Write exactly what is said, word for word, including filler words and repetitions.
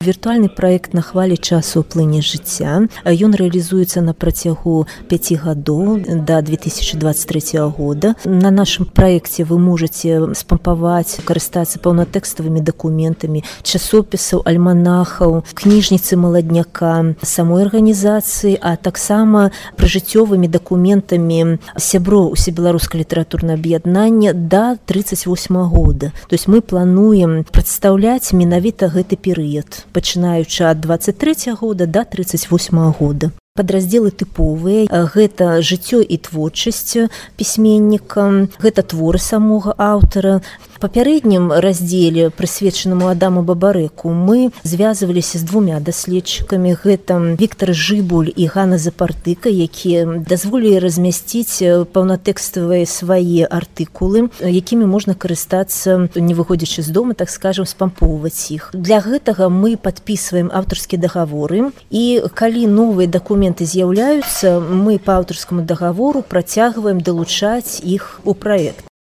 Віртуальны праект на хвалі часу плыне жыцця. Ён рэалізуецца на працягу пяці гадоў да две тысячи двадцать третьего года. На нашым праекце вы можаце спампаваць, карыстацца паўнатэкставымі дакументамі часопісаў, альманахаў, кніжніцы маладняка, самой арганізацыі, а таксама пражыццёвымі дакументамі сяброў усебеларускага літаратурнага аб'яднання да тридцать восьмого года. То есть мы плануем прадстаўляць менавіта гэты перыяд, пачынаючы ад двадцать третьего года до тридцать восьмого года. Падраздзелы тыповыя, гэта жыццё і творчасць пісьменніка, гэта творы самога аўтара. В папярэднім раздзеле, прысвечанаму Адаму Бабарэку, мы звязваліся з двумя даследчыкамі. Гэта Віктор Жыбуль і Ганна Запартыка, якія дазволілі размясціць паўнатэкставыя свае артыкулы, якімі можна карыстацца, не выходзячы з дома, так скажем, спампоўваць іх. Для гэтага мы падпісваем аўтарскія дагаворы, і калі новыя дакументы з'яўляюцца, мы па аўтарскаму дагавору працягваем далучаць іх у праект.